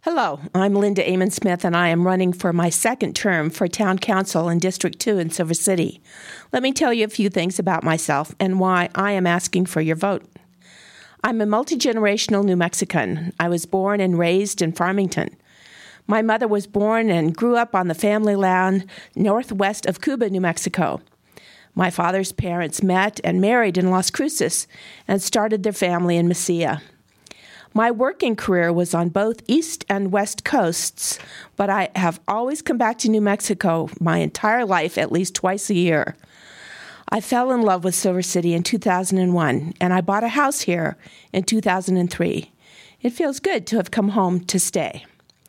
Hello, I'm Linda Amon Smith, and I am running for my second term for Town Council in District 2 in Silver City. Let me tell you a few things about myself and why I am asking for your vote. I'm a multi-generational New Mexican. I was born and raised in Farmington. My mother was born and grew up on the family land northwest of Cuba, New Mexico. My father's parents met and married in Las Cruces and started their family in Mesilla. My working career was on both east and west coasts, but I have always come back to New Mexico my entire life at least twice a year. I fell in love with Silver City in 2001, and I bought a house here in 2003. It feels good to have come home to stay.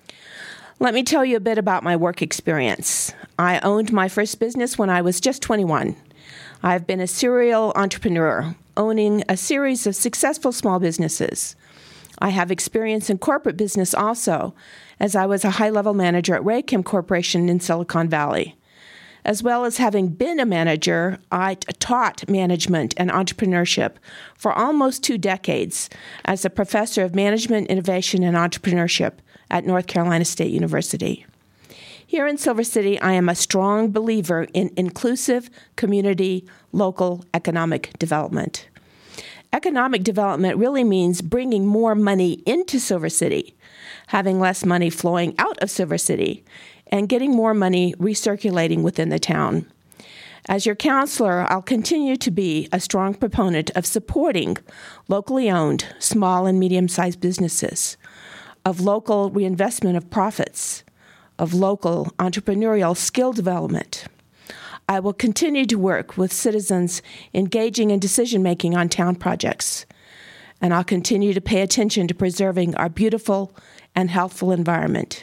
Let me tell you a bit about my work experience. I owned my first business when I was just 21. I've been a serial entrepreneur, owning a series of successful small businesses. I have experience in corporate business also, as I was a high-level manager at Raychem Corporation in Silicon Valley. As well as having been a manager, I taught management and entrepreneurship for almost 2 decades as a professor of management, innovation, and entrepreneurship at North Carolina State University. Here in Silver City, I am a strong believer in inclusive community, local economic development. Economic development really means bringing more money into Silver City, having less money flowing out of Silver City, and getting more money recirculating within the town. As your counselor, I'll continue to be a strong proponent of supporting locally owned small and medium-sized businesses, of local reinvestment of profits, of local entrepreneurial skill development. I will continue to work with citizens engaging in decision-making on town projects, and I'll continue to pay attention to preserving our beautiful and healthful environment.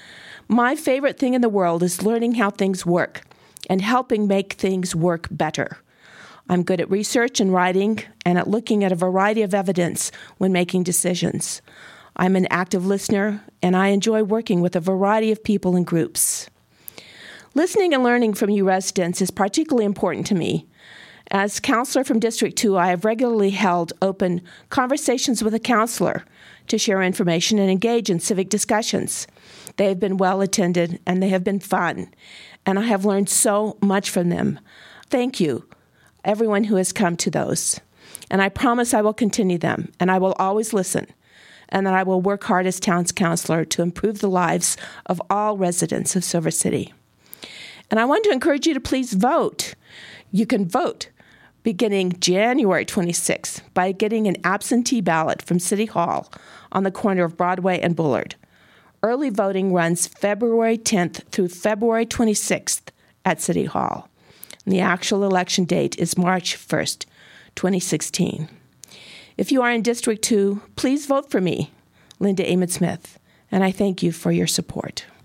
My favorite thing in the world is learning how things work and helping make things work better. I'm good at research and writing and at looking at a variety of evidence when making decisions. I'm an active listener, and I enjoy working with a variety of people and groups. Listening and learning from you residents is particularly important to me. As counselor from District 2, I have regularly held open conversations with a counselor to share information and engage in civic discussions. They have been well attended, and they have been fun, and I have learned so much from them. Thank you, everyone who has come to those. And I promise I will continue them, and I will always listen, and that I will work hard as town counselor to improve the lives of all residents of Silver City. And I want to encourage you to please vote. You can vote beginning January 26th by getting an absentee ballot from City Hall on the corner of Broadway and Bullard. Early voting runs February 10th through February 26th at City Hall. And the actual election date is March 1st, 2016. If you are in District 2, please vote for me, Linda Amon Smith, and I thank you for your support.